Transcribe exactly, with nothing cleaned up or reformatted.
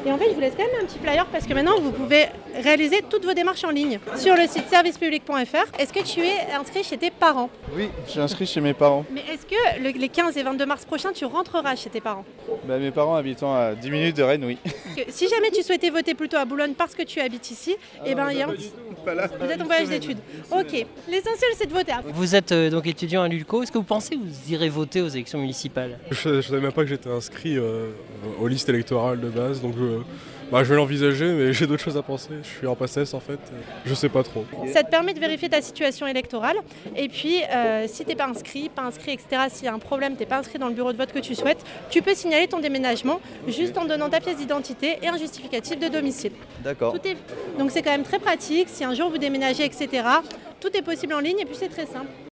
Et en fait, je vous laisse quand même un petit flyer parce que maintenant, vous pouvez réaliser toutes vos démarches en ligne sur le site service public point f r. Est-ce que tu es inscrit chez tes parents? Oui, je suis inscrit chez mes parents. Mais est-ce que le- les quinze et vingt-deux mars prochains, tu rentreras chez tes parents? Bah, mes parents habitant à dix minutes de Rennes, oui. Que si jamais tu souhaitais voter plutôt à Boulogne parce que tu habites ici, eh ben, il y a un... Vous êtes en voyage d'études. Ok, l'essentiel c'est de voter. Vous êtes euh, donc étudiant à l'Ulco. Est-ce que vous pensez que vous irez voter aux élections municipales? Je ne savais même pas que j'étais inscrit euh, aux listes électorales de base, donc euh, bah, je vais l'envisager, mais j'ai d'autres choses à penser. Je suis en PACES en fait, je sais pas trop. Ça te permet de vérifier ta situation électorale. Et puis, euh, si t'es pas inscrit, pas inscrit, et cetera, s'il y a un problème, t'es pas inscrit dans le bureau de vote que tu souhaites, tu peux signaler ton déménagement juste en donnant ta pièce d'identité et un justificatif de domicile. D'accord. Tout est... Donc c'est quand même très pratique. Si un jour vous déménagez, et cetera, tout est possible en ligne et puis c'est très simple.